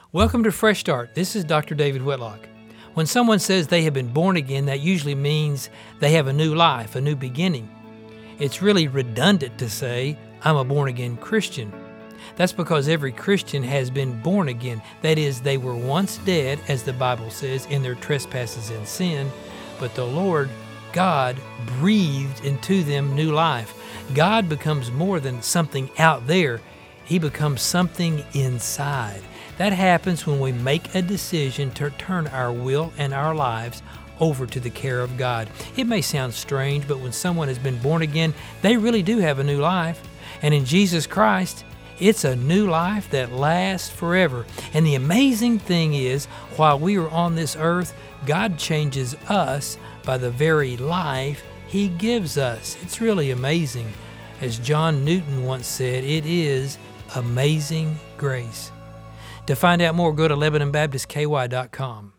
Welcome to Fresh Start. This is Dr. David Whitlock. When someone says they have been born again, that usually means they have a new life, a new beginning. It's really redundant to say, I'm a born-again Christian. That's because every Christian has been born again. That is, they were once dead, as the Bible says, in their trespasses and sin, but the Lord God breathed into them new life. God becomes more than something out there. He becomes something inside. That happens when we make a decision to turn our will and our lives over to the care of God. It may sound strange, but when someone has been born again, they really do have a new life. And in Jesus Christ, it's a new life that lasts forever. And the amazing thing is, while we are on this earth, God changes us by the very life He gives us. It's really amazing. As John Newton once said, it is amazing grace. To find out more, go to LebanonBaptistKY.com.